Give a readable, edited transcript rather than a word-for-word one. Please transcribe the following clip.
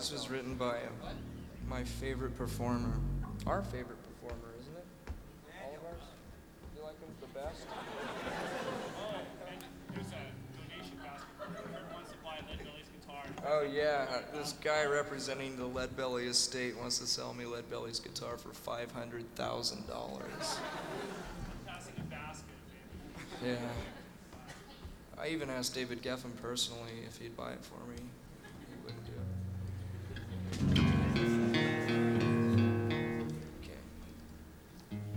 This was written by my favorite performer. Our favorite performer, isn't it? All of ours? You like him the best? Oh, and there's a donation basket for whoever wants to buy Lead Belly's guitar. Oh yeah, this guy representing the Lead Belly estate wants to sell me Lead Belly's guitar for $500,000. Passing a basket, maybe. Yeah. I even asked David Geffen personally if he'd buy it for me.